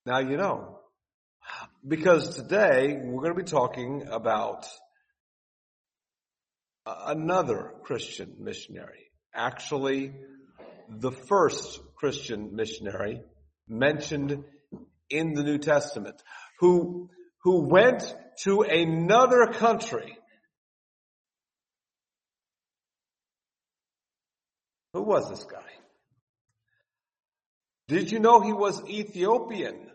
Now you know. Because today we're going to be talking about another Christian missionary. Actually, the first Christian missionary mentioned in the New Testament who went to another country. Who was this guy? Did you know he was Ethiopian?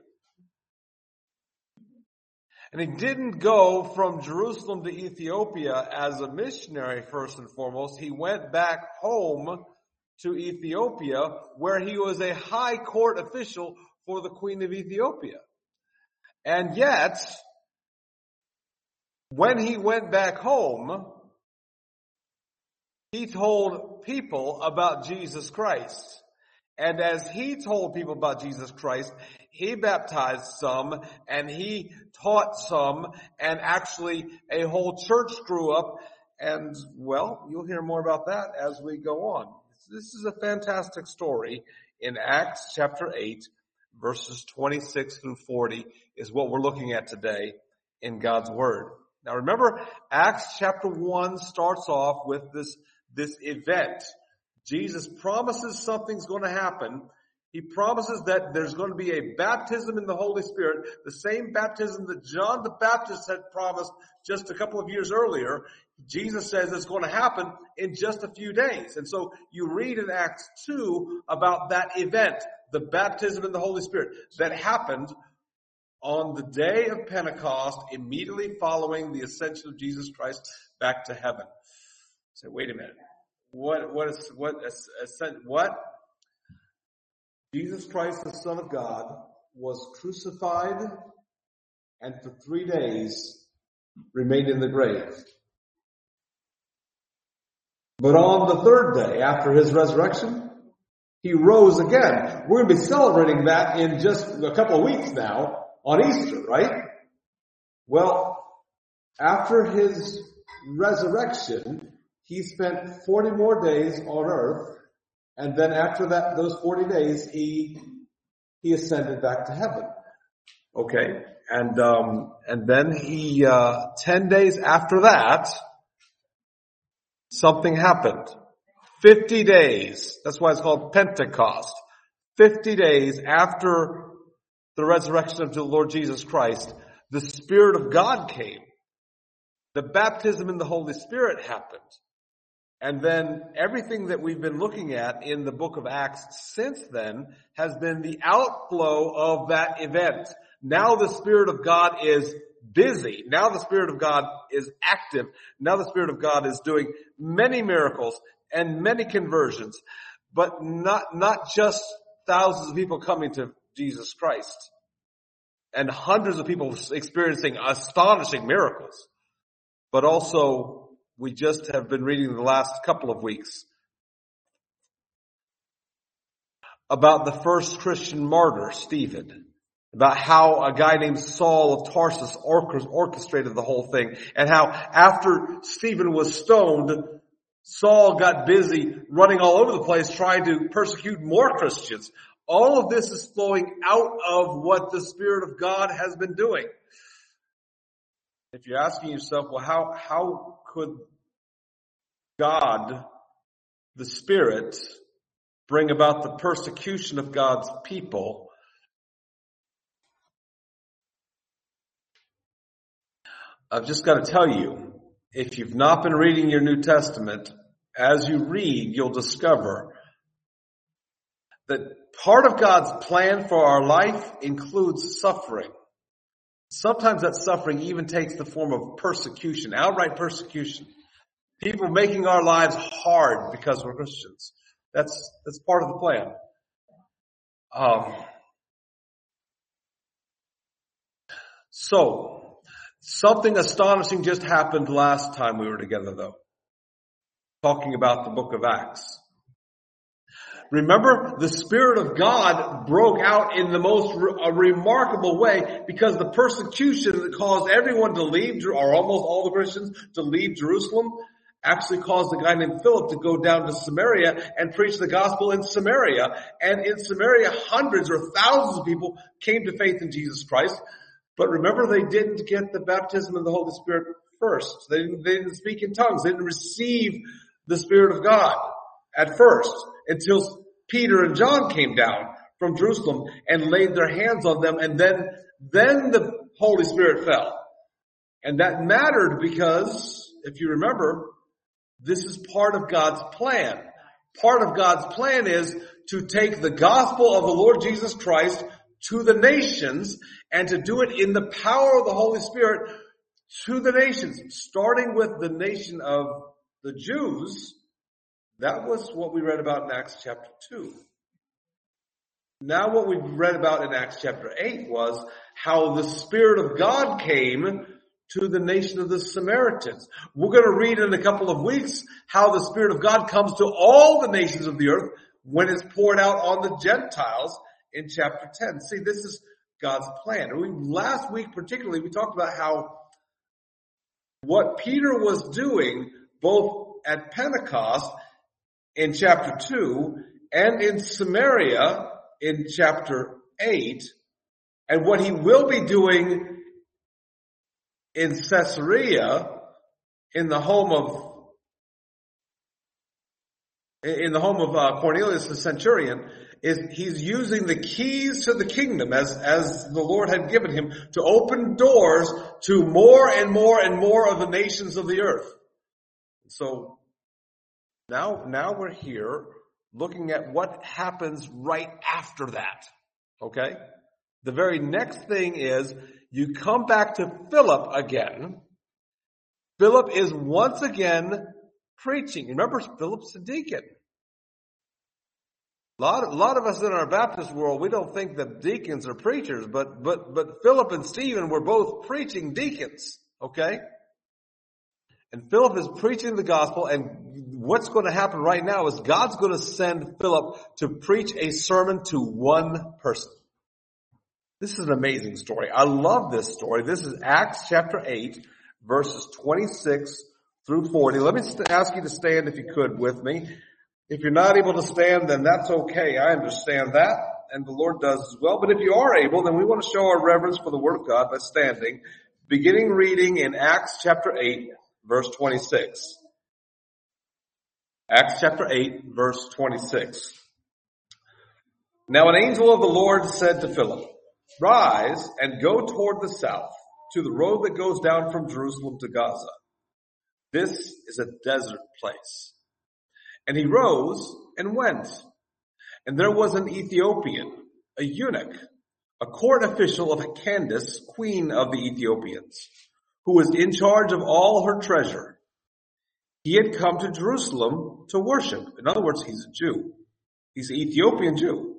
And he didn't go from Jerusalem to Ethiopia as a missionary first and foremost. He went back home to Ethiopia where he was a high court official for the Queen of Ethiopia. And yet, when he went back home, he told people about Jesus Christ. And as he told people about Jesus Christ, he baptized some and he taught some, and actually a whole church grew up. And, well, you'll hear more about that as we go on. This is a fantastic story in Acts chapter 8, verses 26 through 40 is what we're looking at today in God's Word. Now remember, Acts chapter 1 starts off with this event. Jesus promises something's going to happen. He promises that there's going to be a baptism in the Holy Spirit, the same baptism that John the Baptist had promised just a couple of years earlier. Jesus says it's going to happen in just a few days. And so you read in Acts 2 about that event, the baptism in the Holy Spirit, that happened on the day of Pentecost, immediately following the ascension of Jesus Christ back to heaven. So wait a minute. What? Jesus Christ, the Son of God, was crucified and for 3 days remained in the grave. But on the third day, after his resurrection, he rose again. We're going to be celebrating that in just a couple of weeks now on Easter, right? Well, after his resurrection, he spent 40 more days on earth, and then after that, those 40 days, he ascended back to heaven. Okay, and then he 10 days after that, something happened. 50 days. That's why it's called Pentecost. 50 days after the resurrection of the Lord Jesus Christ, the Spirit of God came. The baptism in the Holy Spirit happened. And then everything that we've been looking at in the book of Acts since then has been the outflow of that event. Now the Spirit of God is busy. Now the Spirit of God is active. Now the Spirit of God is doing many miracles and many conversions, but not just thousands of people coming to Jesus Christ and hundreds of people experiencing astonishing miracles, but also we just have been reading the last couple of weeks about the first Christian martyr, Stephen, about how a guy named Saul of Tarsus orchestrated the whole thing, and how after Stephen was stoned, Saul got busy running all over the place trying to persecute more Christians. All of this is flowing out of what the Spirit of God has been doing. If you're asking yourself, well, how could God, the Spirit, bring about the persecution of God's people? I've just got to tell you, if you've not been reading your New Testament, as you read, you'll discover that part of God's plan for our life includes suffering. Sometimes that suffering even takes the form of persecution, outright persecution. People making our lives hard because we're Christians. That's part of the plan. So, something astonishing just happened last time we were together, though. Talking about the book of Acts. Remember, the Spirit of God broke out in the most remarkable way because the persecution that caused everyone to leave, or almost all the Christians to leave Jerusalem, actually caused a guy named Philip to go down to Samaria and preach the gospel in Samaria. And in Samaria, hundreds or thousands of people came to faith in Jesus Christ. But remember, they didn't get the baptism of the Holy Spirit first. They didn't speak in tongues. They didn't receive the Spirit of God at first until Peter and John came down from Jerusalem and laid their hands on them. And then the Holy Spirit fell. And that mattered because, if you remember, this is part of God's plan. Part of God's plan is to take the gospel of the Lord Jesus Christ to the nations and to do it in the power of the Holy Spirit to the nations, starting with the nation of the Jews. That was what we read about in Acts chapter 2. Now what we read about in Acts chapter 8 was how the Spirit of God came to the nation of the Samaritans. We're going to read in a couple of weeks how the Spirit of God comes to all the nations of the earth when it's poured out on the Gentiles in chapter 10. See, this is God's plan. Last week particularly, we talked about how what Peter was doing both at Pentecost in chapter 2 and in Samaria in chapter 8, and what he will be doing in Caesarea, in the home of Cornelius the centurion, is he's using the keys to the kingdom as the Lord had given him to open doors to more and more and more of the nations of the earth. So now we're here looking at what happens right after that. Okay? The very next thing is you come back to Philip again. Philip is once again preaching. Remember, Philip's a deacon. A lot of us in our Baptist world, we don't think that deacons are preachers, but Philip and Stephen were both preaching deacons. Okay? And Philip is preaching the gospel, and what's going to happen right now is God's going to send Philip to preach a sermon to one person. This is an amazing story. I love this story. This is Acts chapter 8, verses 26 through 40. Let me ask you to stand if you could with me. If you're not able to stand, then that's okay. I understand that, and the Lord does as well. But if you are able, then we want to show our reverence for the Word of God by standing, beginning reading in Acts chapter 8, verse 26. Acts chapter 8, verse 26. Now an angel of the Lord said to Philip, "Rise and go toward the south, to the road that goes down from Jerusalem to Gaza. This is a desert place." And he rose and went. And there was an Ethiopian, a eunuch, a court official of Candace, queen of the Ethiopians, who was in charge of all her treasure. He had come to Jerusalem to worship. In other words, he's a Jew. He's an Ethiopian Jew.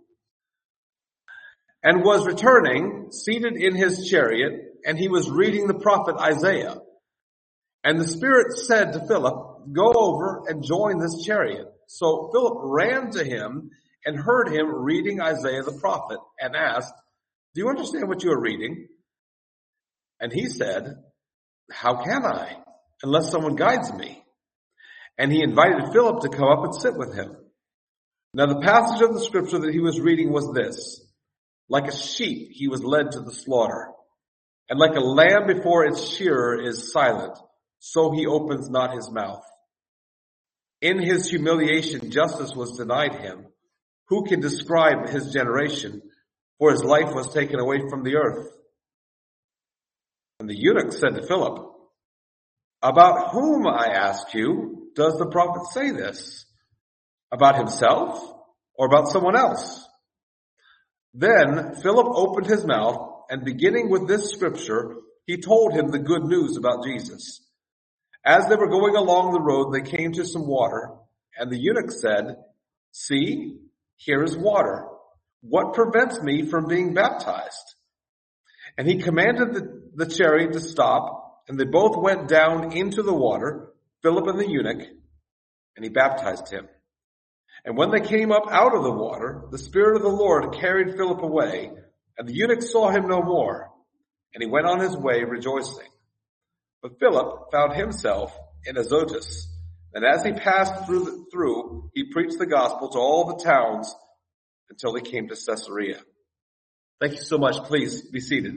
And was returning, seated in his chariot, and he was reading the prophet Isaiah. And the Spirit said to Philip, "Go over and join this chariot." So Philip ran to him and heard him reading Isaiah the prophet and asked, "Do you understand what you are reading?" And he said, "How can I, unless someone guides me?" And he invited Philip to come up and sit with him. Now the passage of the scripture that he was reading was this: "Like a sheep he was led to the slaughter, and like a lamb before its shearer is silent, so he opens not his mouth. In his humiliation justice was denied him. Who can describe his generation? For his life was taken away from the earth." And the eunuch said to Philip, "About whom, I ask you, does the prophet say this? About himself or about someone else?" Then Philip opened his mouth, and beginning with this scripture, he told him the good news about Jesus. As they were going along the road, they came to some water, and the eunuch said, "See, here is water. What prevents me from being baptized?" And he commanded the chariot to stop, and they both went down into the water, Philip and the eunuch, and he baptized him. And when they came up out of the water, the Spirit of the Lord carried Philip away, and the eunuch saw him no more, and he went on his way rejoicing. But Philip found himself in Azotus, And as he passed through, he preached the gospel to all the towns until he came to Caesarea. Thank you so much. Please be seated.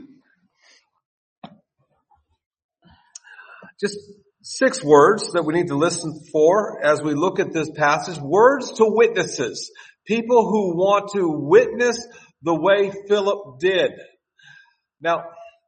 Just 6 words that we need to listen for as we look at this passage. Words to witnesses. People who want to witness the way Philip did. Now,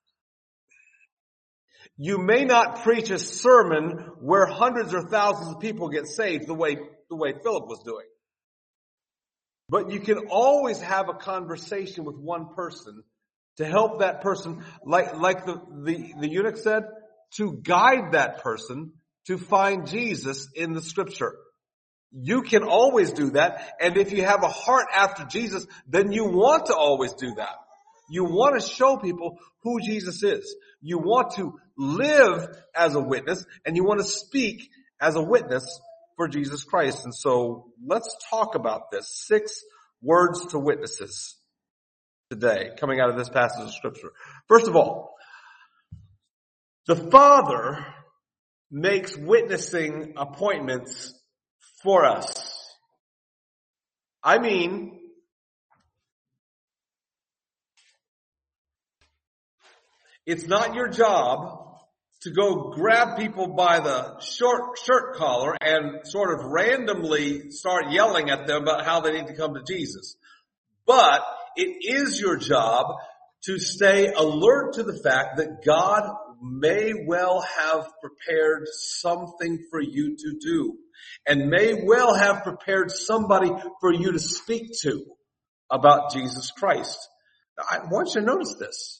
you may not preach a sermon where hundreds or thousands of people get saved the way Philip was doing. But you can always have a conversation with one person to help that person, like the eunuch said, to guide that person to find Jesus in the scripture. You can always do that. And if you have a heart after Jesus, then you want to always do that. You want to show people who Jesus is. You want to live as a witness, and you want to speak as a witness for Jesus Christ. And so let's talk about this. 6 words to witnesses today, coming out of this passage of scripture. First of all, the Father makes witnessing appointments for us. I mean, it's not your job to go grab people by the short shirt collar and sort of randomly start yelling at them about how they need to come to Jesus. But it is your job to stay alert to the fact that God may well have prepared something for you to do, and may well have prepared somebody for you to speak to about Jesus Christ. Now, I want you to notice this.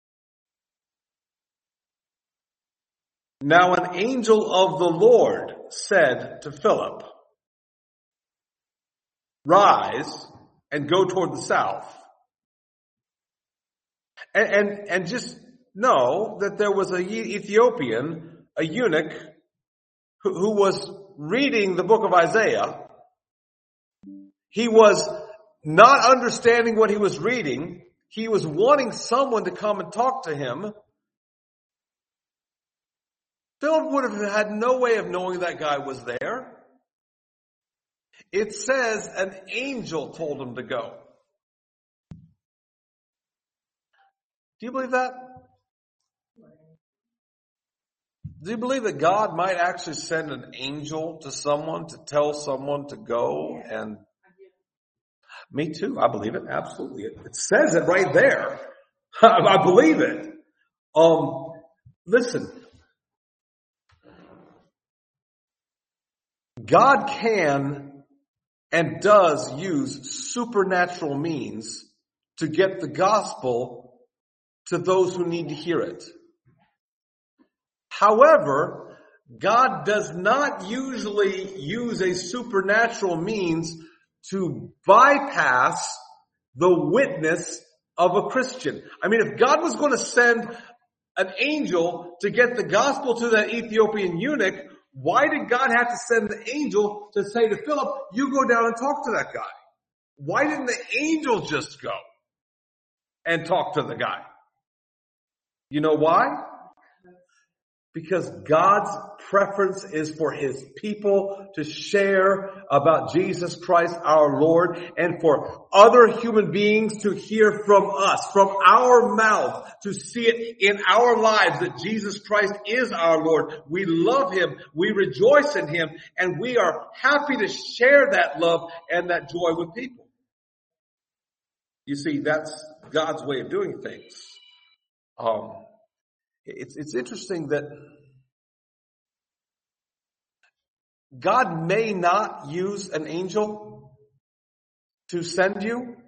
Now an angel of the Lord said to Philip, "Rise and go toward the south." And just know that there was an Ethiopian, a eunuch, who was reading the book of Isaiah. He was not understanding what he was reading. He was wanting someone to come and talk to him. Philip would have had no way of knowing that guy was there. It says an angel told him to go. Do you believe that? Do you believe that God might actually send an angel to someone to tell someone to go? And me too. I believe it. Absolutely. It says it right there. I believe it. Listen. God can and does use supernatural means to get the gospel to those who need to hear it. However, God does not usually use a supernatural means to bypass the witness of a Christian. I mean, if God was going to send an angel to get the gospel to that Ethiopian eunuch, why did God have to send the angel to say to Philip, "You go down and talk to that guy"? Why didn't the angel just go and talk to the guy? You know why? Because God's preference is for his people to share about Jesus Christ our Lord, and for other human beings to hear from us, from our mouth, to see it in our lives that Jesus Christ is our Lord. We love him, we rejoice in him, and we are happy to share that love and that joy with people. You see, that's God's way of doing things. It's interesting that God may not use an angel to send you,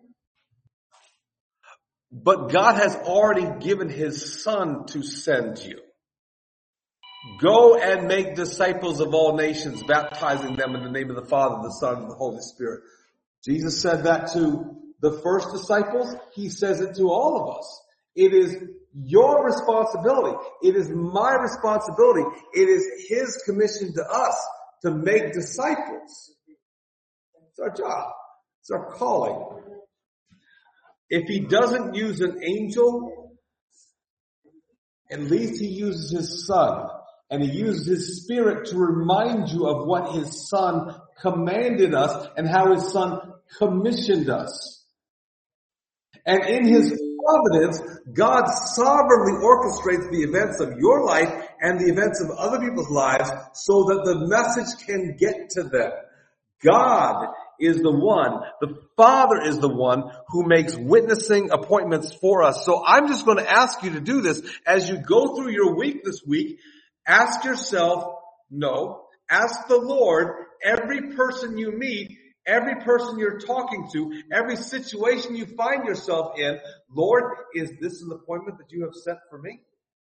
but God has already given his Son to send you. Go and make disciples of all nations, baptizing them in the name of the Father, the Son, and the Holy Spirit. Jesus said that to the first disciples. He says it to all of us. It is your responsibility. It is my responsibility. It is his commission to us to make disciples. It's our job. It's our calling. If he doesn't use an angel, at least he uses his Son And he used his Spirit to remind you of what his Son commanded us and how his Son commissioned us. And in his providence, God sovereignly orchestrates the events of your life and the events of other people's lives so that the message can get to them. God is the one, the Father is the one who makes witnessing appointments for us. So I'm just going to ask you to do this as you go through your week this week. Ask yourself, ask the Lord, every person you meet, every person you're talking to, every situation you find yourself in, Lord, is this an appointment that you have set for me?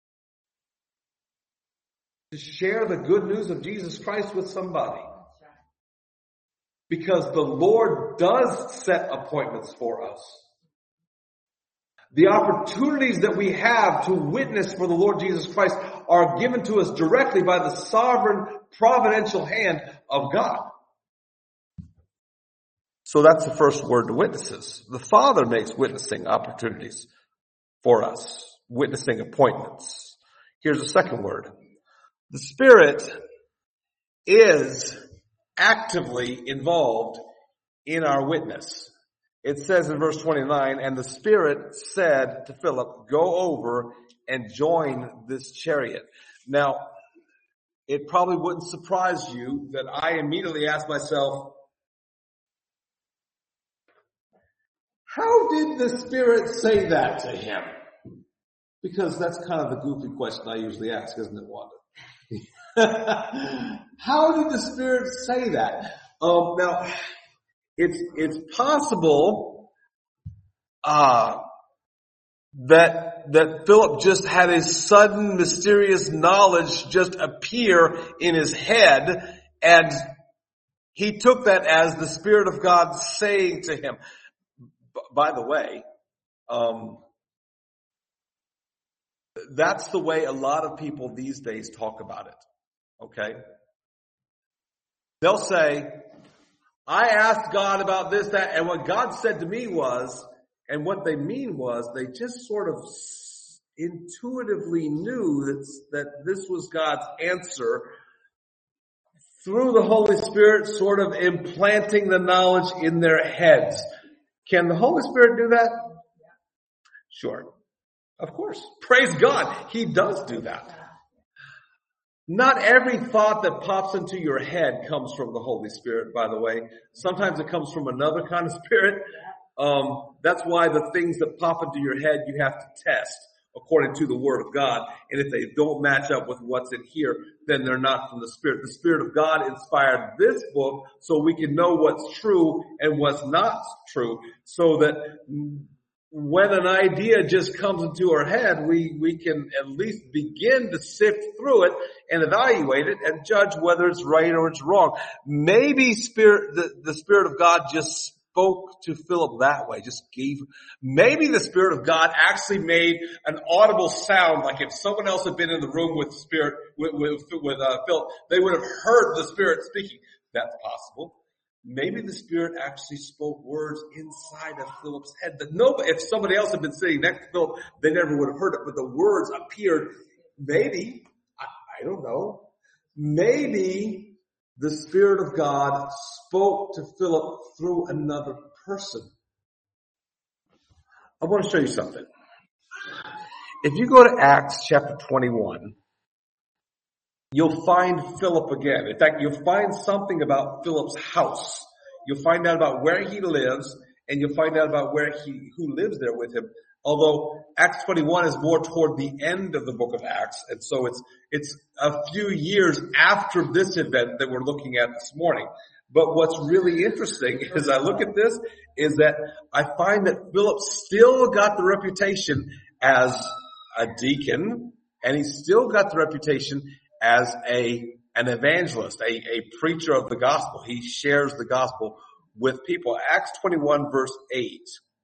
To share the good news of Jesus Christ with somebody. Because the Lord does set appointments for us. The opportunities that we have to witness for the Lord Jesus Christ are given to us directly by the sovereign, providential hand of God. So that's the first word to witnesses. The Father makes witnessing opportunities for us, witnessing appointments. Here's the second word. The Spirit is actively involved in our witness. It says in verse 29, and the Spirit said to Philip, go over and join this chariot. Now, it probably wouldn't surprise you that I immediately asked myself, how did the Spirit say that to him? Because that's kind of the goofy question I usually ask, isn't it, Wanda? How did the Spirit say that? Now, it's possible that Philip just had a sudden mysterious knowledge just appear in his head, and he took that as the Spirit of God saying to him. By the way, that's the way a lot of people these days talk about it. Okay? They'll say, I asked God about this, that, and what God said to me was, and what they mean was, they just sort of intuitively knew that this was God's answer through the Holy Spirit sort of implanting the knowledge in their heads. Can the Holy Spirit do that? Sure. Of course. Praise God. He does do that. Not every thought that pops into your head comes from the Holy Spirit, by the way. Sometimes it comes from another kind of spirit. That's why the things that pop into your head you have to test according to the Word of God. And if they don't match up with what's in here, then they're not from the Spirit. The Spirit of God inspired this book so we can know what's true and what's not true, so that when an idea just comes into our head, we can at least begin to sift through it and evaluate it and judge whether it's right or it's wrong. Maybe the Spirit of God just spoke to Philip that way, maybe the Spirit of God actually made an audible sound, like if someone else had been in the room with Philip, they would have heard the Spirit speaking. That's possible. Maybe the Spirit actually spoke words inside of Philip's head that if somebody else had been sitting next to Philip, they never would have heard it, but the words appeared. Maybe, I don't know, maybe the Spirit of God spoke to Philip through another person. I want to show you something. If you go to Acts chapter 21, you'll find Philip again. In fact, you'll find something about Philip's house. You'll find out about where he lives, and you'll find out about who lives there with him. Although Acts 21 is more toward the end of the book of Acts, and so it's a few years after this event that we're looking at this morning. But what's really interesting as I look at this is that I find that Philip still got the reputation as a deacon, and he still got the reputation as an evangelist, a preacher of the gospel. He shares the gospel with people. Acts 21 verse 8.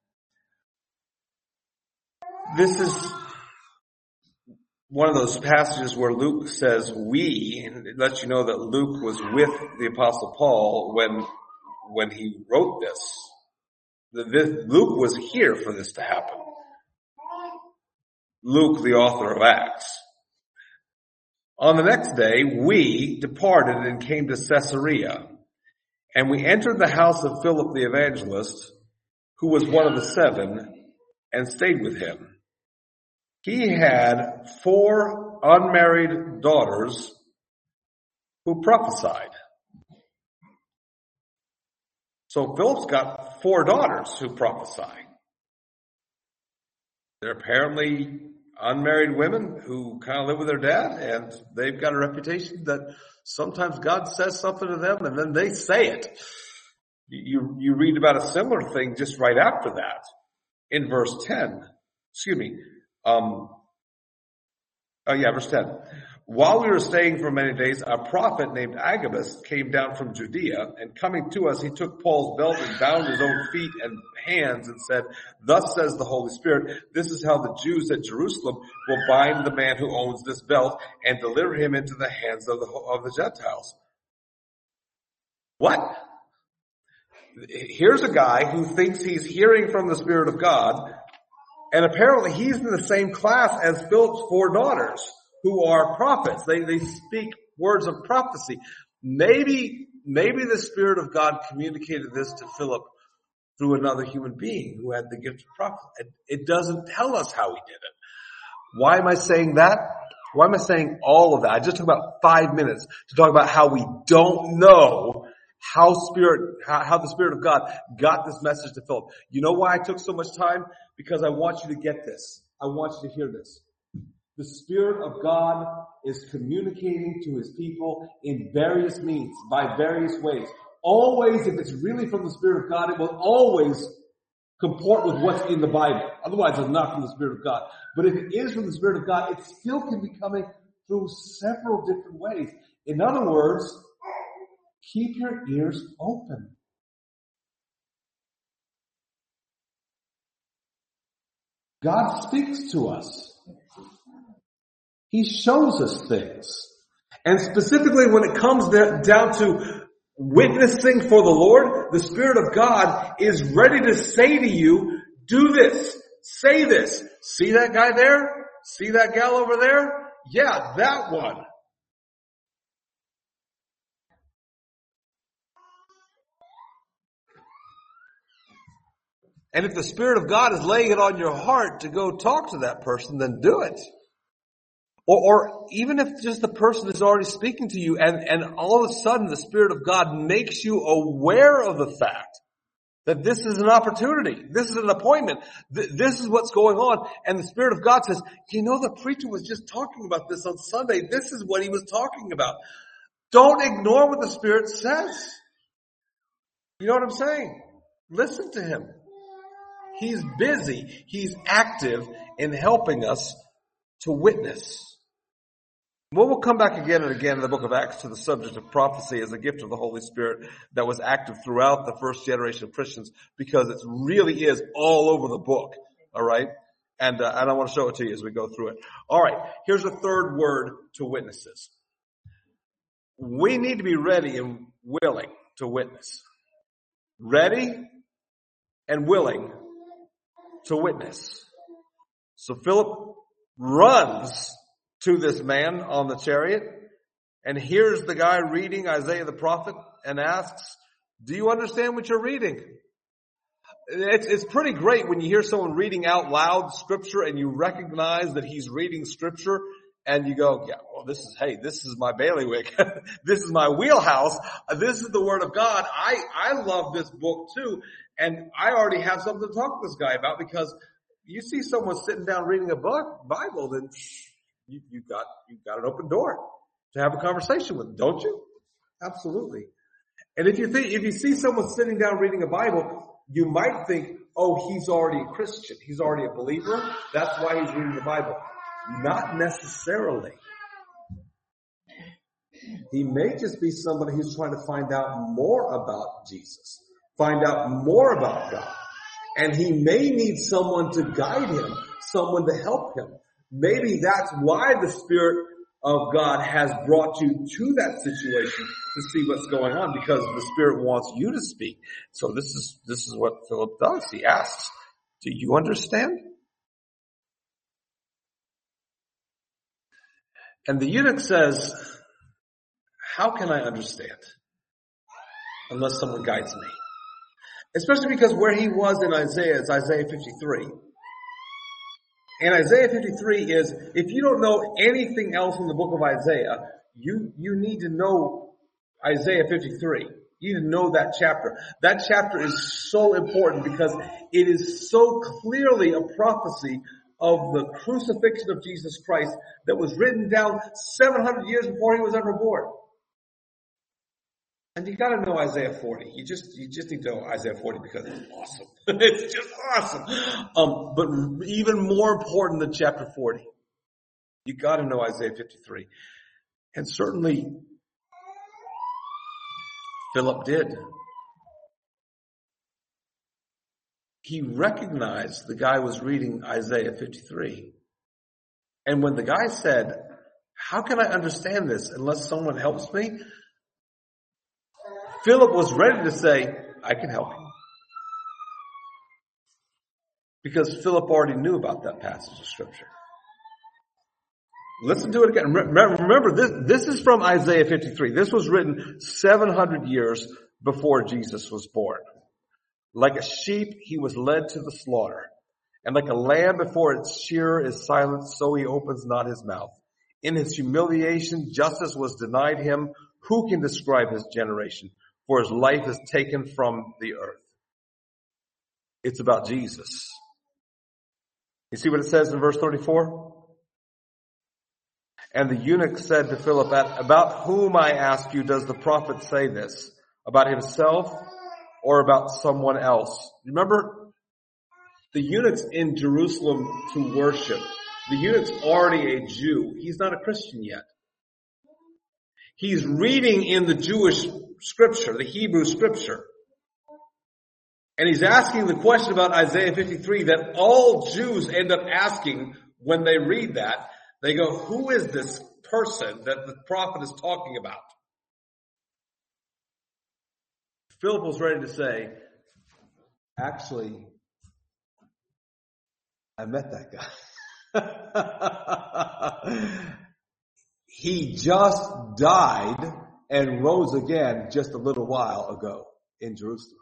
This is one of those passages where Luke says we, and it lets you know that Luke was with the Apostle Paul when he wrote this. Luke was here for this to happen. Luke, the author of Acts. On the next day, we departed and came to Caesarea, and we entered the house of Philip the evangelist, who was one of the 7, and stayed with him. He had 4 unmarried daughters who prophesied. So Philip's got 4 daughters who prophesy. They're apparently unmarried women who kind of live with their dad, and they've got a reputation that sometimes God says something to them and then they say it. You read about a similar thing just right after that in verse 10. Verse 10. While we were staying for many days, a prophet named Agabus came down from Judea, and coming to us, he took Paul's belt and bound his own feet and hands and said, "Thus says the Holy Spirit, this is how the Jews at Jerusalem will bind the man who owns this belt and deliver him into the hands of the Gentiles." What? Here's a guy who thinks he's hearing from the Spirit of God, and apparently he's in the same class as Philip's 4 daughters, who are prophets. They speak words of prophecy. Maybe the Spirit of God communicated this to Philip through another human being who had the gift of prophecy. It doesn't tell us how he did it. Why am I saying that? Why am I saying all of that? I just took about 5 minutes to talk about how we don't know how the Spirit of God got this message to Philip. You know why I took so much time? Because I want you to get this. I want you to hear this. The Spirit of God is communicating to His people in various means, by various ways. Always, if it's really from the Spirit of God, it will always comport with what's in the Bible. Otherwise, it's not from the Spirit of God. But if it is from the Spirit of God, it still can be coming through several different ways. In other words, keep your ears open. God speaks to us. He shows us things. And specifically when it comes down to witnessing for the Lord, the Spirit of God is ready to say to you, do this, say this. See that guy there? See that gal over there? Yeah, that one. And if the Spirit of God is laying it on your heart to go talk to that person, then do it. Or even if just the person is already speaking to you and all of a sudden the Spirit of God makes you aware of the fact that this is an opportunity. This is an appointment. This is what's going on. And the Spirit of God says, you know, the preacher was just talking about this on Sunday. This is what he was talking about. Don't ignore what the Spirit says. You know what I'm saying? Listen to him. He's busy. He's active in helping us to witness. We'll come back again and again in the book of Acts to the subject of prophecy as a gift of the Holy Spirit that was active throughout the first generation of Christians, because it really is all over the book. All right? And I want to show it to you as we go through it. All right. Here's a third word to witnesses. We need to be ready and willing to witness. Ready and willing to witness. So Philip runs to this man on the chariot and hears the guy reading Isaiah the prophet and asks, do you understand what you're reading? It's pretty great when you hear someone reading out loud scripture and you recognize that he's reading scripture and you go, yeah, well, this is my bailiwick. This is my wheelhouse. This is the word of God. I love this book too. And I already have something to talk to this guy about, because you see someone sitting down reading a Bible, then you got an open door to have a conversation with them, don't you? Absolutely. And if you see someone sitting down reading a Bible, you might think, oh, he's already a Christian. He's already a believer. That's why he's reading the Bible. Not necessarily. He may just be somebody who's trying to find out more about Jesus, find out more about God. And he may need someone to guide him, someone to help him. Maybe that's why the Spirit of God has brought you to that situation to see what's going on, because the Spirit wants you to speak. So this is what Philip does. He asks, do you understand? And the eunuch says, how can I understand unless someone guides me? Especially because where he was in Isaiah is Isaiah 53. And Isaiah 53 is, if you don't know anything else in the book of Isaiah, you need to know Isaiah 53. You need to know that chapter. That chapter is so important because it is so clearly a prophecy of the crucifixion of Jesus Christ that was written down 700 years before he was ever born. And you gotta know Isaiah 40. You just need to know Isaiah 40 because it's awesome. It's just awesome. But even more important than chapter 40, you gotta know Isaiah 53. And certainly, Philip did. He recognized the guy was reading Isaiah 53. And when the guy said, how can I understand this unless someone helps me? Philip was ready to say, I can help you. Because Philip already knew about that passage of scripture. Listen to it again. Remember, this is from Isaiah 53. This was written 700 years before Jesus was born. Like a sheep, he was led to the slaughter. And like a lamb before its shearer is silent, so he opens not his mouth. In his humiliation, justice was denied him. Who can describe his generation? For his life is taken from the earth. It's about Jesus. You see what it says in verse 34? And the eunuch said to Philip, about whom, I ask you, does the prophet say this? About himself or about someone else? Remember, the eunuch's in Jerusalem to worship. The eunuch's already a Jew. He's not a Christian yet. He's reading in the Jewish scripture, the Hebrew scripture. And he's asking the question about Isaiah 53 that all Jews end up asking when they read that. They go, who is this person that the prophet is talking about? Philip was ready to say, actually, I met that guy. He just died and rose again just a little while ago in Jerusalem.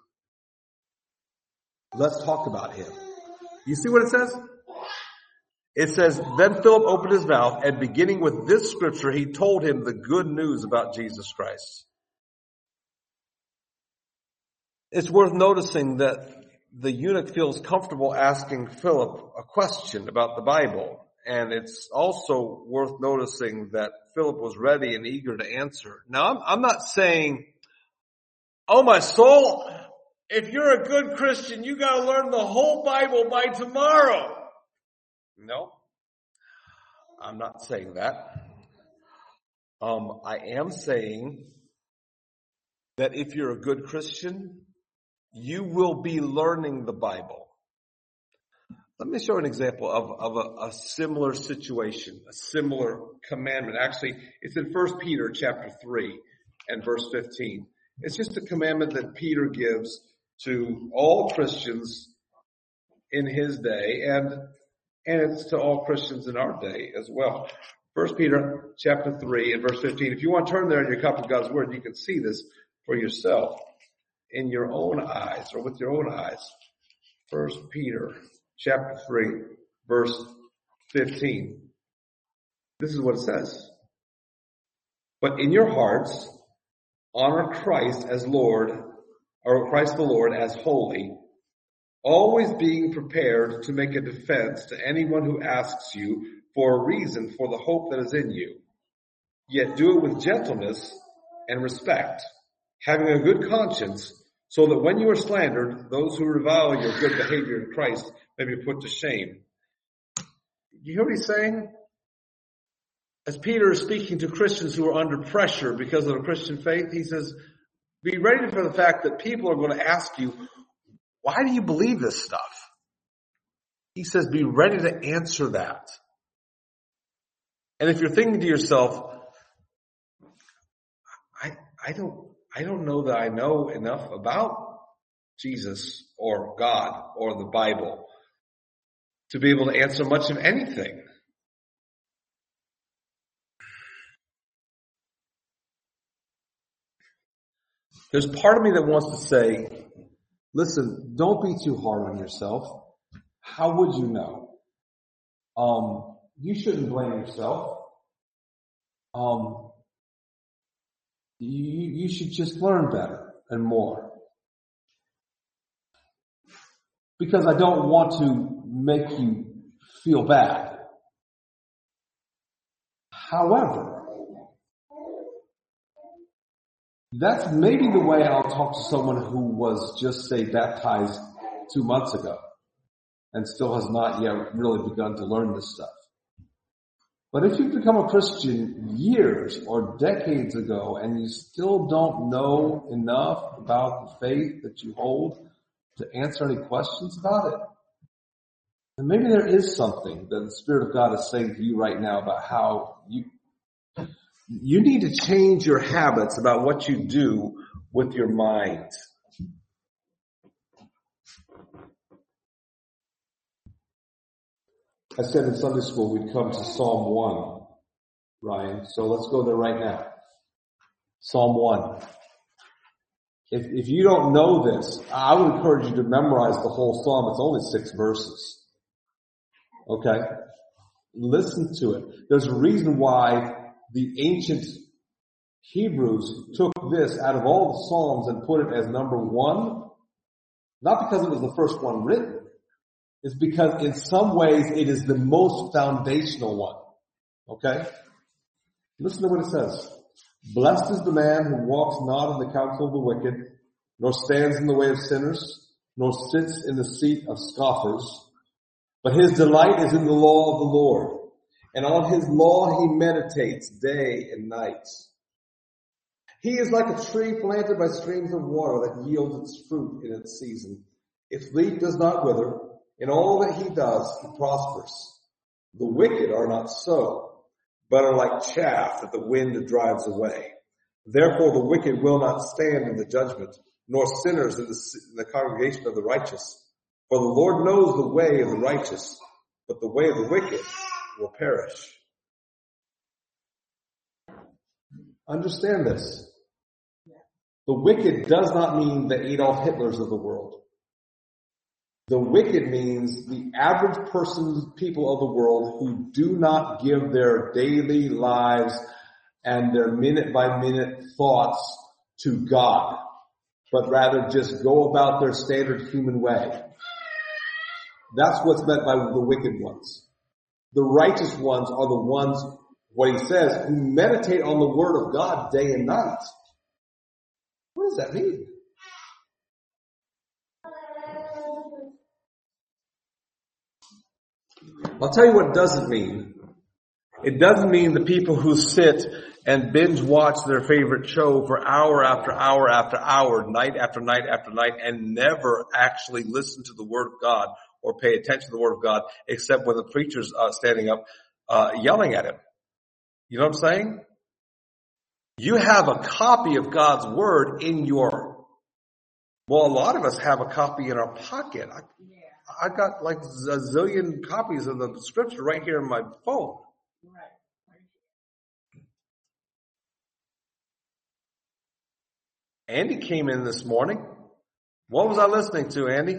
Let's talk about him. You see what it says? It says, then Philip opened his mouth, and beginning with this scripture, he told him the good news about Jesus Christ. It's worth noticing that the eunuch feels comfortable asking Philip a question about the Bible. And it's also worth noticing that Philip was ready and eager to answer. Now, I'm not saying, oh my soul, if you're a good Christian, you got to learn the whole Bible by tomorrow. No, I'm not saying that. I am saying that if you're a good Christian, you will be learning the Bible. Let me show an example of a similar situation, a similar commandment. Actually, it's in 1 Peter chapter 3 and verse 15. It's just a commandment that Peter gives to all Christians in his day, and it's to all Christians in our day as well. 1 Peter chapter 3 and verse 15. If you want to turn there in your copy of God's Word, you can see this for yourself in your own eyes or with your own eyes. 1 Peter chapter 3 verse 15. This is what it says. But in your hearts, honor Christ as Lord, or Christ the Lord as holy, always being prepared to make a defense to anyone who asks you for a reason for the hope that is in you. Yet do it with gentleness and respect, having a good conscience, so that when you are slandered, those who revile your good behavior in Christ may be put to shame. You hear what he's saying? As Peter is speaking to Christians who are under pressure because of their Christian faith, he says, be ready for the fact that people are going to ask you, why do you believe this stuff? He says, be ready to answer that. And if you're thinking to yourself, I don't know that I know enough about Jesus or God or the Bible to be able to answer much of anything. There's part of me that wants to say, listen, don't be too hard on yourself. How would you know? You shouldn't blame yourself. You should just learn better and more. Because I don't want to make you feel bad. However, that's maybe the way I'll talk to someone who was just, say, baptized 2 months ago and still has not yet really begun to learn this stuff. But if you've become a Christian years or decades ago and you still don't know enough about the faith that you hold to answer any questions about it, then maybe there is something that the Spirit of God is saying to you right now about how you need to change your habits about what you do with your mind. I said in Sunday school we'd come to Psalm 1, Ryan. So let's go there right now. Psalm 1. If you don't know this, I would encourage you to memorize the whole Psalm. It's only 6 verses. Okay? Listen to it. There's a reason why the ancient Hebrews took this out of all the Psalms and put it as number 1. Not because it was the first one written. It's because in some ways it is the most foundational one. Okay? Listen to what it says. Blessed is the man who walks not in the counsel of the wicked, nor stands in the way of sinners, nor sits in the seat of scoffers. But his delight is in the law of the Lord, and on his law he meditates day and night. He is like a tree planted by streams of water that yields its fruit in its season. Its leaf does not wither. In all that he does, he prospers. The wicked are not so, but are like chaff that the wind drives away. Therefore the wicked will not stand in the judgment, nor sinners in the congregation of the righteous. For the Lord knows the way of the righteous, but the way of the wicked will perish. Understand this. The wicked does not mean the Adolf Hitlers of the world. The wicked means the average people of the world who do not give their daily lives and their minute-by-minute thoughts to God, but rather just go about their standard human way. That's what's meant by the wicked ones. The righteous ones are the ones, what he says, who meditate on the word of God day and night. What does that mean? I'll tell you what it doesn't mean. It doesn't mean the people who sit and binge watch their favorite show for hour after hour after hour, night after night after night, and never actually listen to the Word of God or pay attention to the Word of God, except when the preacher's standing up yelling at him. You know what I'm saying? You have a copy of God's Word in your, well, a lot of us have a copy in our pocket. I got like a zillion copies of the scripture right here in my phone. Andy came in this morning. What was I listening to, Andy?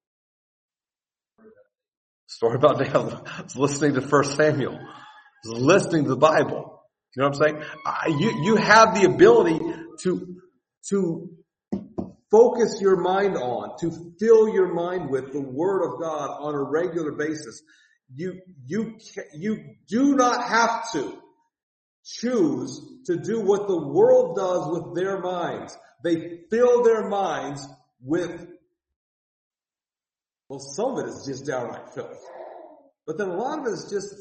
Story about Dale. I was listening to 1 Samuel. I was listening to the Bible. You know what I'm saying? You have the ability to focus your mind on, to fill your mind with the Word of God on a regular basis. You do not have to choose to do what the world does with their minds. They fill their minds with, well, some of it is just downright filth. But then a lot of it is just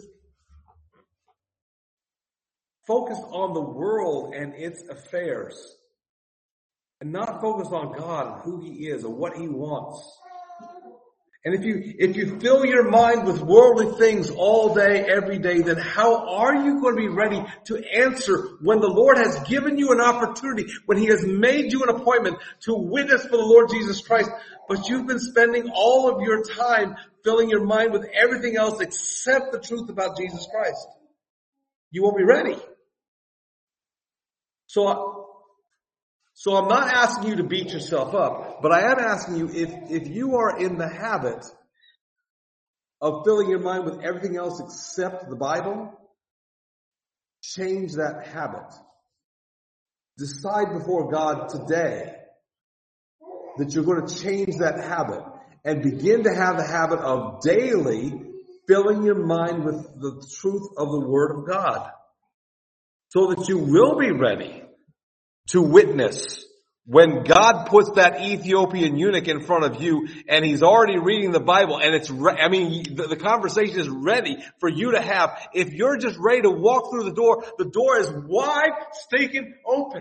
focused on the world and its affairs. And not focused on God and who He is and what He wants. And if you fill your mind with worldly things all day, every day, then how are you going to be ready to answer when the Lord has given you an opportunity, when He has made you an appointment to witness for the Lord Jesus Christ, but you've been spending all of your time filling your mind with everything else except the truth about Jesus Christ? You won't be ready. So So I'm not asking you to beat yourself up, but I am asking you if you are in the habit of filling your mind with everything else except the Bible, change that habit. Decide before God today that you're going to change that habit and begin to have the habit of daily filling your mind with the truth of the Word of God so that you will be ready to witness when God puts that Ethiopian eunuch in front of you and he's already reading the Bible and the conversation is ready for you to have. If you're just ready to walk through the door is wide, stinking open.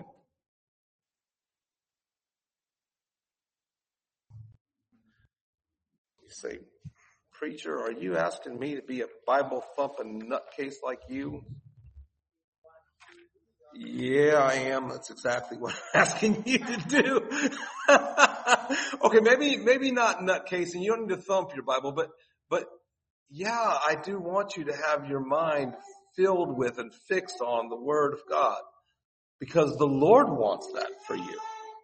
You say, preacher, are you asking me to be a Bible thumping nutcase like you? Yeah, I am. That's exactly what I'm asking you to do. Okay, maybe not nutcase, and you don't need to thump your Bible, but yeah, I do want you to have your mind filled with and fixed on the Word of God, because the Lord wants that for you.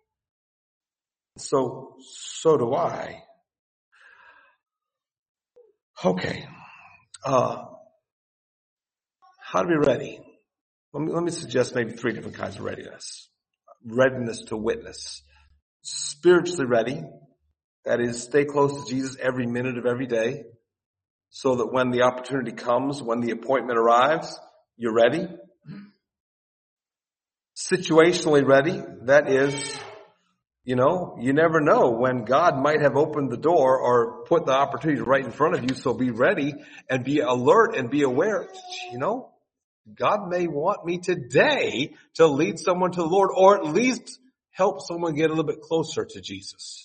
So do I. Okay. How to be ready? Let me suggest maybe 3 different kinds of readiness. Readiness to witness. Spiritually ready. That is, stay close to Jesus every minute of every day so that when the opportunity comes, when the appointment arrives, you're ready. Situationally ready. That is, you never know when God might have opened the door or put the opportunity right in front of you. So be ready and be alert and be aware. God may want me today to lead someone to the Lord, or at least help someone get a little bit closer to Jesus.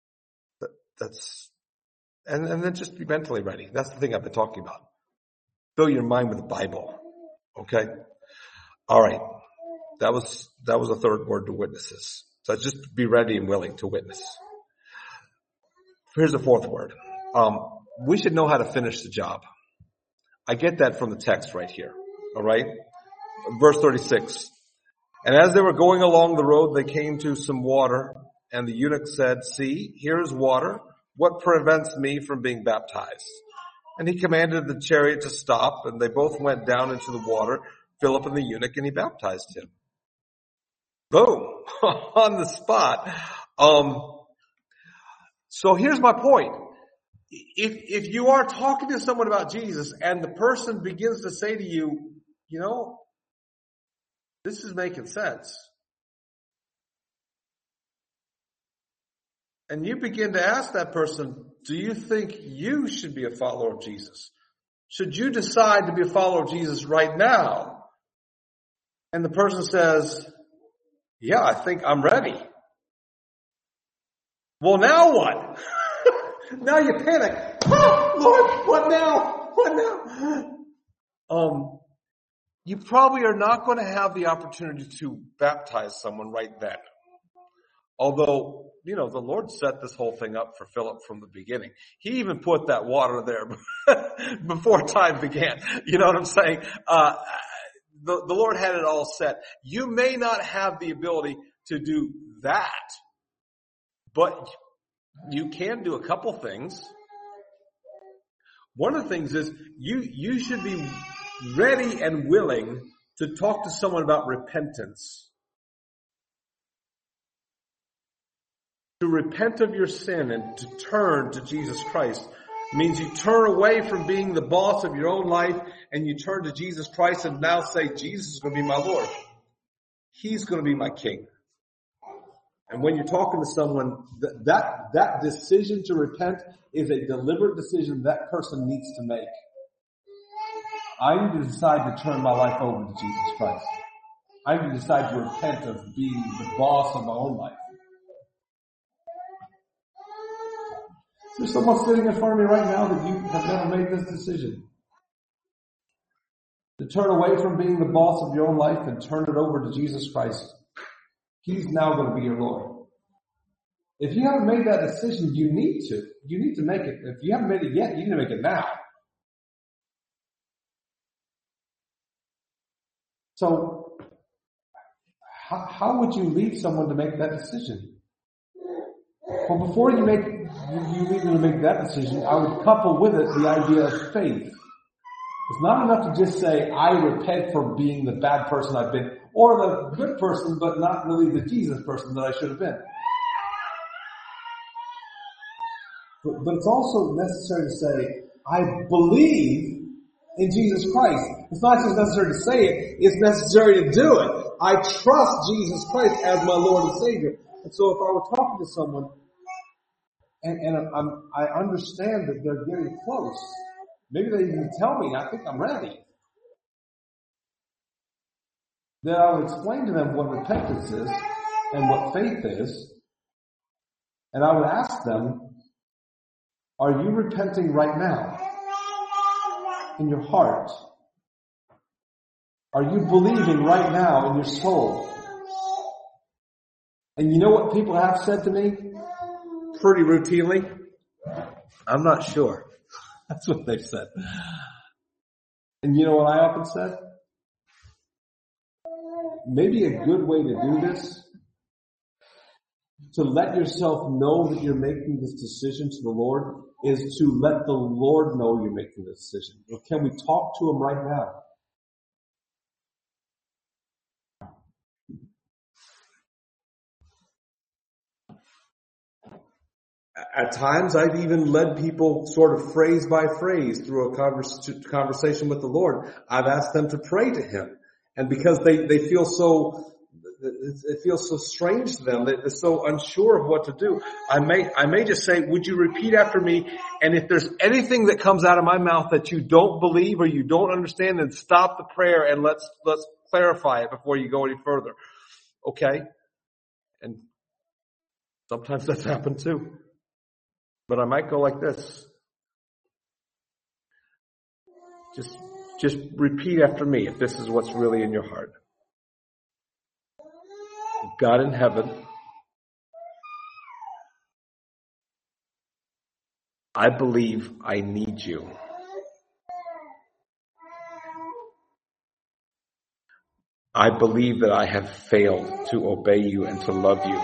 And then just be mentally ready. That's the thing I've been talking about. Fill your mind with the Bible. Okay? All right. That was a third word to witnesses. So just be ready and willing to witness. Here's a fourth word. We should know how to finish the job. I get that from the text right here. All right? Verse 36. And as they were going along the road, they came to some water, and the eunuch said, "See, here is water. What prevents me from being baptized?" And he commanded the chariot to stop, and they both went down into the water, Philip and the eunuch, and he baptized him. Boom. On the spot. So here's my point. If you are talking to someone about Jesus and the person begins to say to you, this is making sense. And you begin to ask that person, do you think you should be a follower of Jesus? Should you decide to be a follower of Jesus right now? And the person says, yeah, I think I'm ready. Well, now what? Now you panic. Oh, Lord, what now? What now? You probably are not going to have the opportunity to baptize someone right then. Although, the Lord set this whole thing up for Philip from the beginning. He even put that water there before time began. You know what I'm saying? The Lord had it all set. You may not have the ability to do that, but you can do a couple things. One of the things is you should be ready and willing to talk to someone about repentance. To repent of your sin and to turn to Jesus Christ means you turn away from being the boss of your own life and you turn to Jesus Christ and now say, Jesus is going to be my Lord. He's going to be my King. And when you're talking to someone, that decision to repent is a deliberate decision that person needs to make. I need to decide to turn my life over to Jesus Christ. I need to decide to repent of being the boss of my own life. There's someone sitting in front of me right now that you have never made this decision. To turn away from being the boss of your own life and turn it over to Jesus Christ. He's now going to be your Lord. If you haven't made that decision, you need to make it. If you haven't made it yet, you need to make it now. So, how would you lead someone to make that decision? Well, before you lead them to make that decision, I would couple with it the idea of faith. It's not enough to just say, I repent for being the bad person I've been, or the good person, but not really the Jesus person that I should have been. But it's also necessary to say, I believe in Jesus Christ. It's not just necessary to say it, it's necessary to do it. I trust Jesus Christ as my Lord and Savior. And so if I were talking to someone, and I understand that they're getting close, maybe they even tell me, I think I'm ready, then I would explain to them what repentance is and what faith is, and I would ask them, are you repenting right now in your heart? Are you believing right now in your soul? And you know what people have said to me pretty routinely? I'm not sure. That's what they've said. And you know what I often said? Maybe a good way to do this, to let yourself know that you're making this decision to the Lord, is to let the Lord know you're making the decision. Or can we talk to Him right now? At times, I've even led people sort of phrase by phrase through a conversation with the Lord. I've asked them to pray to Him. And because they feel so, it feels so strange to them, they're so unsure of what to do, I may just say, would you repeat after me? And if there's anything that comes out of my mouth that you don't believe or you don't understand, then stop the prayer and let's clarify it before you go any further. Okay? And sometimes that's happened too. But I might go like this. Just repeat after me if this is what's really in your heart. God in heaven, I believe I need you. I believe that I have failed to obey you and to love you.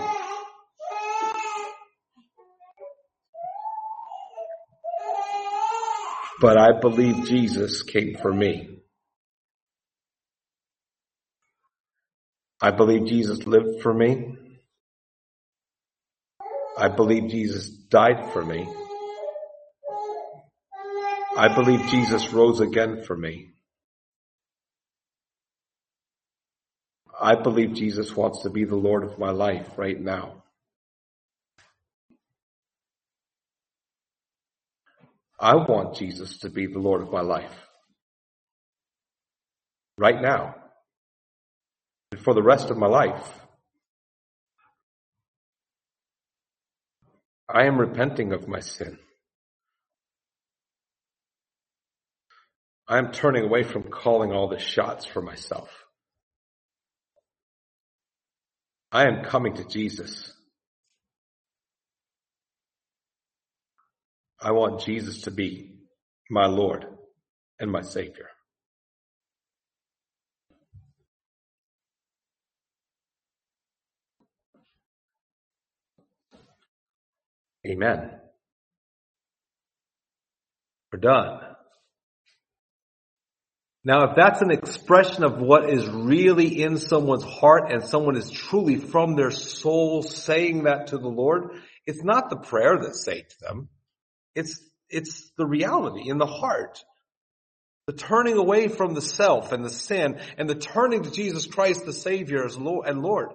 But I believe Jesus came for me. I believe Jesus lived for me. I believe Jesus died for me. I believe Jesus rose again for me. I believe Jesus wants to be the Lord of my life right now. I want Jesus to be the Lord of my life right now and for the rest of my life. I am repenting of my sin. I am turning away from calling all the shots for myself. I am coming to Jesus. I want Jesus to be my Lord and my Savior. Amen. We're done. Now, if that's an expression of what is really in someone's heart and someone is truly from their soul saying that to the Lord, it's not the prayer that saved them. It's the reality in the heart. The turning away from the self and the sin and the turning to Jesus Christ, the Savior as Lord and Lord.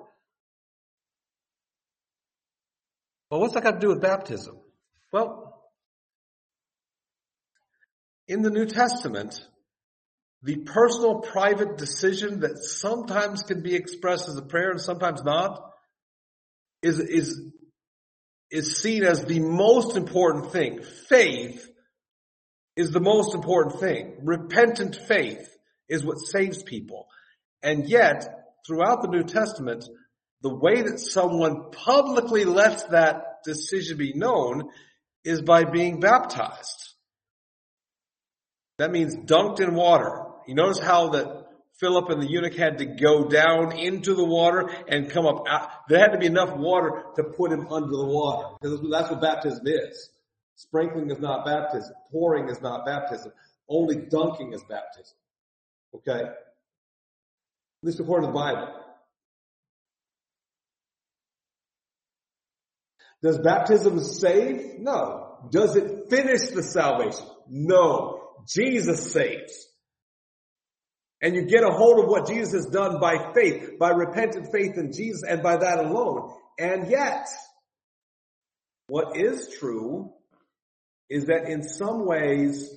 Well, what's that got to do with baptism? Well, in the New Testament, the personal, private decision that sometimes can be expressed as a prayer and sometimes not is seen as the most important thing. Faith is the most important thing. Repentant faith is what saves people. And yet, throughout the New Testament, the way that someone publicly lets that decision be known is by being baptized. That means dunked in water. You notice how that Philip and the eunuch had to go down into the water and come up out. There had to be enough water to put him under the water. Because that's what baptism is. Sprinkling is not baptism. Pouring is not baptism. Only dunking is baptism. Okay? At least according to the Bible. Does baptism save? No. Does it finish the salvation? No. Jesus saves. And you get a hold of what Jesus has done by faith, by repentant faith in Jesus, and by that alone. And yet, what is true is that in some ways,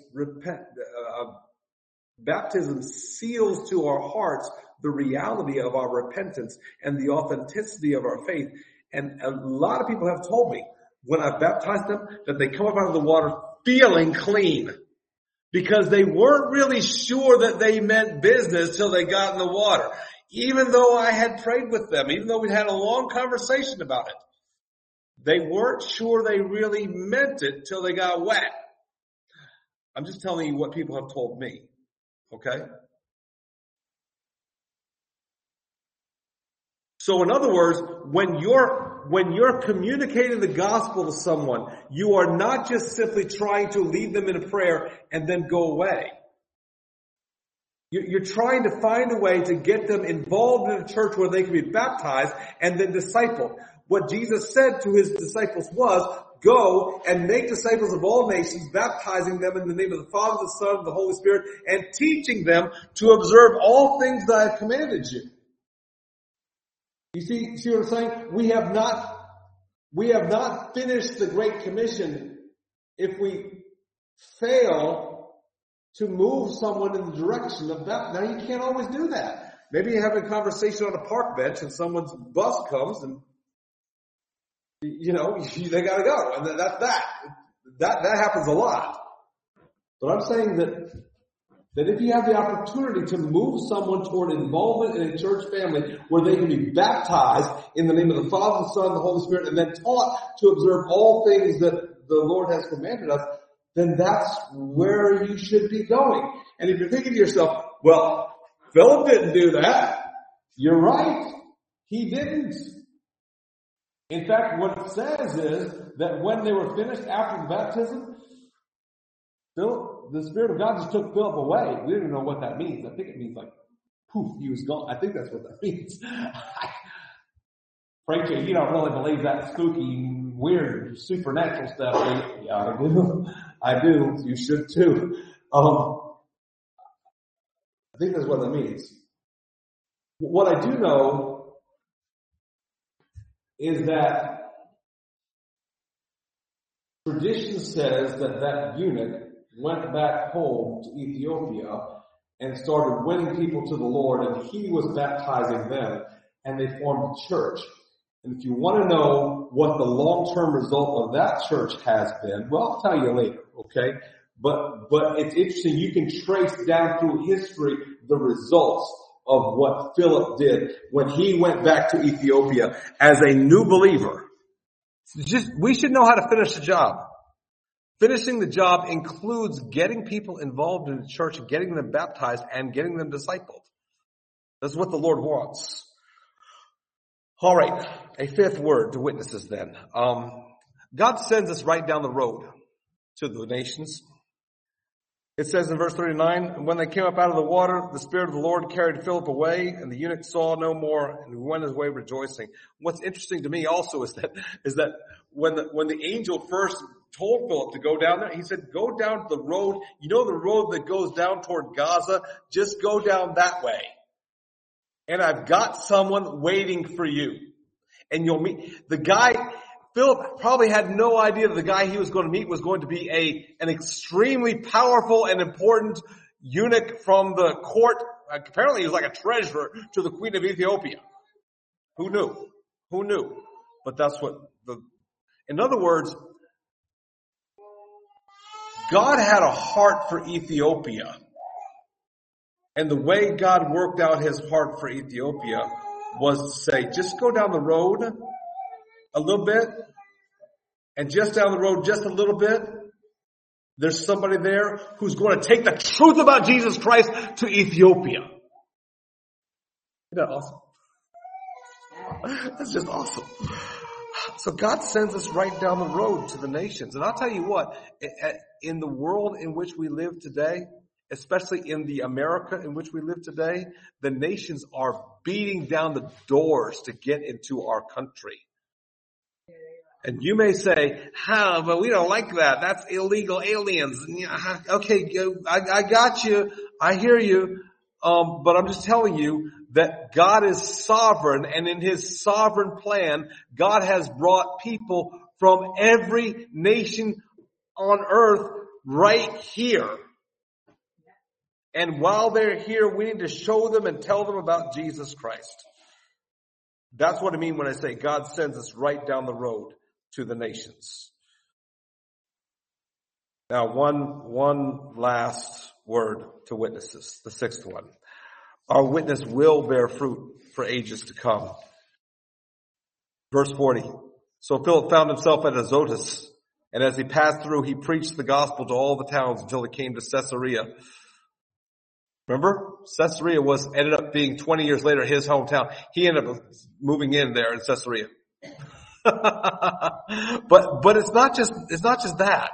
baptism seals to our hearts the reality of our repentance and the authenticity of our faith. And a lot of people have told me when I've baptized them that they come up out of the water feeling clean. Because they weren't really sure that they meant business till they got in the water. Even though I had prayed with them, even though we had a long conversation about it, they weren't sure they really meant it till they got wet. I'm just telling you what people have told me. Okay? So in other words, when you're communicating the gospel to someone, you are not just simply trying to lead them in a prayer and then go away. You're trying to find a way to get them involved in a church where they can be baptized and then discipled. What Jesus said to his disciples was, go and make disciples of all nations, baptizing them in the name of the Father, the Son, and the Holy Spirit, and teaching them to observe all things that I have commanded you. You see what I'm saying? We have not finished the Great Commission if we fail to move someone in the direction of that. Now you can't always do that. Maybe you're having a conversation on a park bench and someone's bus comes and, they gotta go. And that's that. That happens a lot. But I'm saying that if you have the opportunity to move someone toward involvement in a church family where they can be baptized in the name of the Father, the Son, and the Holy Spirit, and then taught to observe all things that the Lord has commanded us, then that's where you should be going. And if you're thinking to yourself, well, Philip didn't do that. You're right. He didn't. In fact, what it says is that when they were finished after the baptism, the Spirit of God just took Philip away. We don't even know what that means. I think it means like, poof, he was gone. I think that's what that means. Preacher, you don't really believe that spooky, weird, supernatural stuff. Yeah, I do. I do. You should too. I think that's what that means. What I do know is that tradition says that eunuch went back home to Ethiopia and started winning people to the Lord, and he was baptizing them, and they formed a church. And if you want to know what the long-term result of that church has been, well, I'll tell you later, okay? But it's interesting. You can trace down through history the results of what Philip did when he went back to Ethiopia as a new believer. We should know how to finish the job. Finishing the job includes getting people involved in the church, getting them baptized, and getting them discipled. That's what the Lord wants. All right, a fifth word to witnesses then. God sends us right down the road to the nations. It says in verse 39, when they came up out of the water, the Spirit of the Lord carried Philip away, and the eunuch saw no more, and went his way rejoicing. What's interesting to me also is that when the angel first told Philip to go down there, he said, go down the road. You know the road that goes down toward Gaza? Just go down that way. And I've got someone waiting for you. And you'll meet the guy. Philip probably had no idea that the guy he was going to meet was going to be an extremely powerful and important eunuch from the court. Apparently he was like a treasurer to the Queen of Ethiopia. Who knew? Who knew? But that's in other words, God had a heart for Ethiopia. And the way God worked out his heart for Ethiopia was to say, just go down the road a little bit, and just down the road just a little bit, there's somebody there who's going to take the truth about Jesus Christ to Ethiopia. Isn't that awesome? That's just awesome. So God sends us right down the road to the nations. And I'll tell you what, in the world in which we live today, especially in the America in which we live today, the nations are beating down the doors to get into our country. And you may say, how, but we don't like that. That's illegal aliens. Okay, I got you. I hear you. But I'm just telling you that God is sovereign, and in His sovereign plan, God has brought people from every nation on earth right here. And while they're here, we need to show them and tell them about Jesus Christ. That's what I mean when I say God sends us right down the road to the nations. Now, one last word to witnesses, the sixth one. Our witness will bear fruit for ages to come. Verse 40. So Philip found himself at Azotus, and as he passed through, he preached the gospel to all the towns until he came to Caesarea. Remember? Caesarea ended up being 20 years later his hometown. He ended up moving in there in Caesarea. But it's not just that.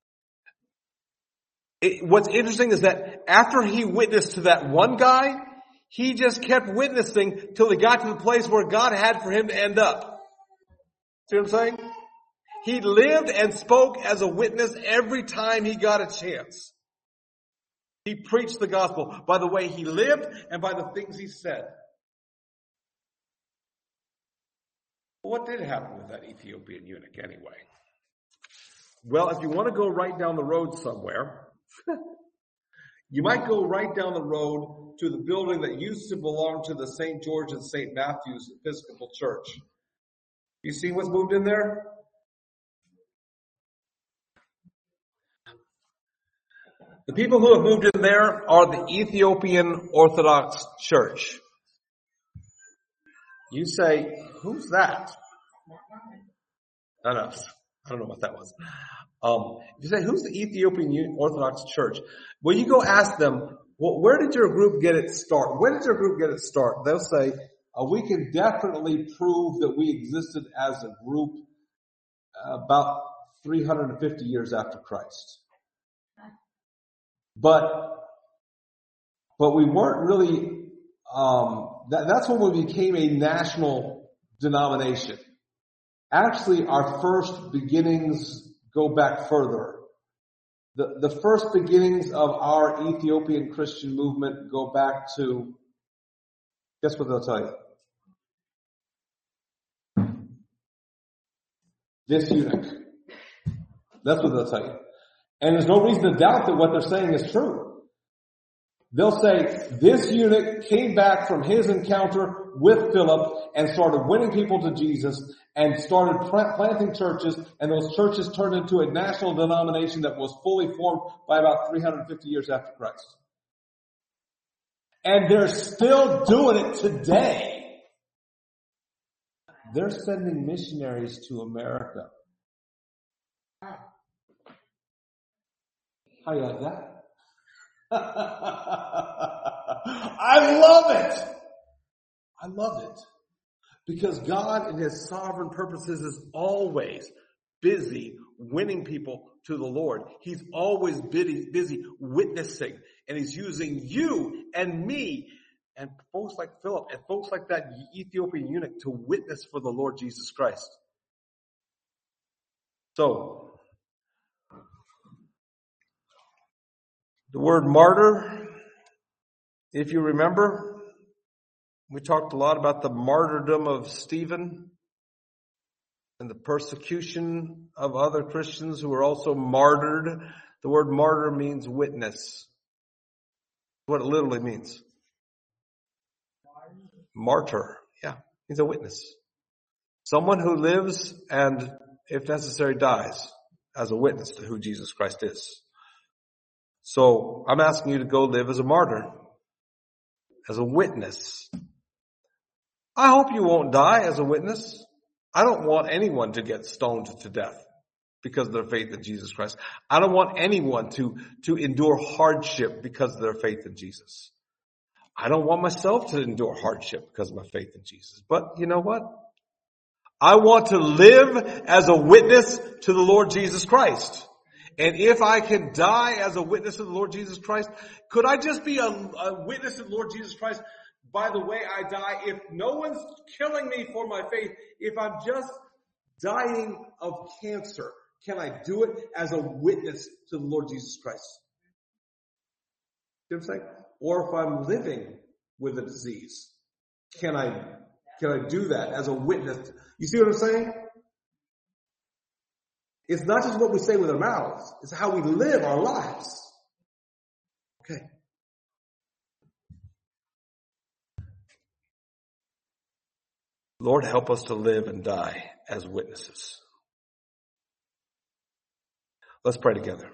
What's interesting is that after he witnessed to that one guy, he just kept witnessing till he got to the place where God had for him to end up. See what I'm saying? He lived and spoke as a witness every time he got a chance. He preached the gospel by the way he lived and by the things he said. What did happen with that Ethiopian eunuch anyway? Well, if you want to go right down the road somewhere, you might go right down the road to the building that used to belong to the St. George and St. Matthew's Episcopal Church. You see what's moved in there? The people who have moved in there are the Ethiopian Orthodox Church. You say, who's that? I don't know what that was. If you say, who's the Ethiopian Orthodox Church? Well, you go ask them, well, where did your group get its start? When did your group get its start? They'll say, we can definitely prove that we existed as a group about 350 years after Christ. But we weren't really, that's when we became a national denomination. Actually, our first beginnings go back further. The first beginnings of our Ethiopian Christian movement go back to, guess what they'll tell you? This eunuch. That's what they'll tell you. And there's no reason to doubt that what they're saying is true. They'll say, this eunuch came back from his encounter with Philip and started winning people to Jesus and started planting churches, and those churches turned into a national denomination that was fully formed by about 350 years after Christ. And they're still doing it today. They're sending missionaries to America. How do you like that? I love it. I love it. Because God in His sovereign purposes is always busy winning people to the Lord. He's always busy witnessing. And He's using you and me and folks like Philip and folks like that Ethiopian eunuch to witness for the Lord Jesus Christ. So, the word martyr, if you remember, we talked a lot about the martyrdom of Stephen and the persecution of other Christians who were also martyred. The word martyr means witness. What it literally means. Martyr, yeah, means a witness. Someone who lives and, if necessary, dies as a witness to who Jesus Christ is. So I'm asking you to go live as a martyr, as a witness. I hope you won't die as a witness. I don't want anyone to get stoned to death because of their faith in Jesus Christ. I don't want anyone to endure hardship because of their faith in Jesus. I don't want myself to endure hardship because of my faith in Jesus. But you know what? I want to live as a witness to the Lord Jesus Christ. And if I can die as a witness to the Lord Jesus Christ, could I just be a witness to the Lord Jesus Christ by the way I die? If no one's killing me for my faith, if I'm just dying of cancer, can I do it as a witness to the Lord Jesus Christ? You know what I'm saying? Or if I'm living with a disease, can I do that as a witness? You see what I'm saying? It's not just what we say with our mouths. It's how we live our lives. Okay. Lord, help us to live and die as witnesses. Let's pray together.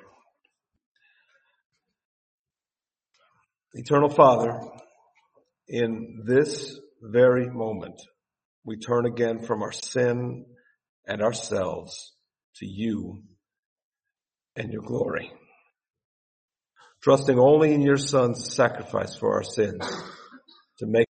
Eternal Father, in this very moment, we turn again from our sin and ourselves to you and your glory, trusting only in your Son's sacrifice for our sins to make